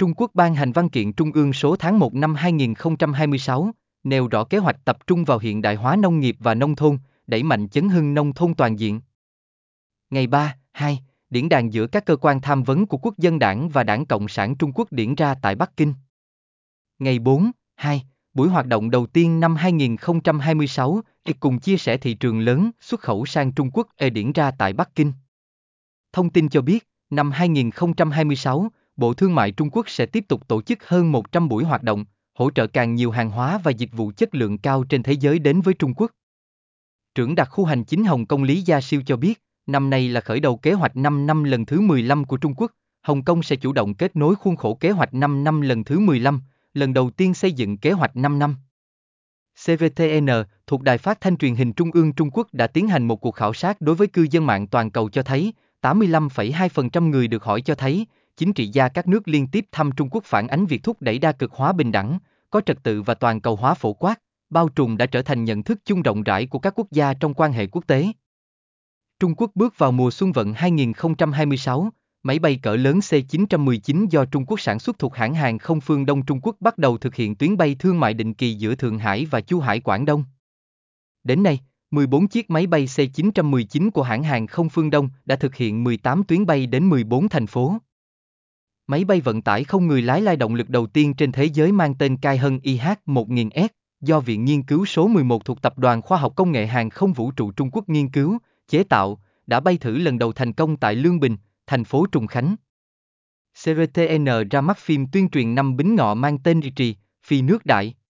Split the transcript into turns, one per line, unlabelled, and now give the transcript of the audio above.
Trung Quốc ban hành văn kiện Trung ương số tháng 1 năm 2026, nêu rõ kế hoạch tập trung vào hiện đại hóa nông nghiệp và nông thôn, đẩy mạnh chấn hưng nông thôn toàn diện. Ngày 3/2, diễn đàn giữa các cơ quan tham vấn của Quốc dân Đảng và Đảng Cộng sản Trung Quốc diễn ra tại Bắc Kinh. Ngày 4/2, buổi hoạt động đầu tiên năm 2026, cùng chia sẻ thị trường lớn xuất khẩu sang Trung Quốc diễn ra tại Bắc Kinh. Thông tin cho biết, năm 2026, Bộ Thương mại Trung Quốc sẽ tiếp tục tổ chức hơn 100 buổi hoạt động, hỗ trợ càng nhiều hàng hóa và dịch vụ chất lượng cao trên thế giới đến với Trung Quốc. Trưởng đặc khu hành chính Hồng Kông Lý Gia Siêu cho biết, năm nay là khởi đầu kế hoạch 5 năm lần thứ 15 của Trung Quốc. Hồng Kông sẽ chủ động kết nối khuôn khổ kế hoạch 5 năm lần thứ 15, lần đầu tiên xây dựng kế hoạch 5 năm. CVTN, thuộc Đài Phát thanh Truyền hình Trung ương Trung Quốc đã tiến hành một cuộc khảo sát đối với cư dân mạng toàn cầu cho thấy, 85,2% người được hỏi cho thấy, chính trị gia các nước liên tiếp thăm Trung Quốc phản ánh việc thúc đẩy đa cực hóa bình đẳng, có trật tự và toàn cầu hóa phổ quát, bao trùm đã trở thành nhận thức chung rộng rãi của các quốc gia trong quan hệ quốc tế. Trung Quốc bước vào mùa xuân vận 2026, máy bay cỡ lớn C-919 do Trung Quốc sản xuất thuộc hãng hàng không Phương Đông Trung Quốc bắt đầu thực hiện tuyến bay thương mại định kỳ giữa Thượng Hải và Chu Hải Quảng Đông. Đến nay, 14 chiếc máy bay C-919 của hãng hàng không Phương Đông đã thực hiện 18 tuyến bay đến 14 thành phố. Máy bay vận tải không người lái lai động lực đầu tiên trên thế giới mang tên Kai Hân IH-1000S, do Viện Nghiên cứu số 11 thuộc Tập đoàn Khoa học Công nghệ Hàng không Vũ trụ Trung Quốc nghiên cứu, chế tạo, đã bay thử lần đầu thành công tại Lương Bình, thành phố Trùng Khánh. CRTN ra mắt phim tuyên truyền năm Bính Ngọ mang tên Trì, Phi nước đại.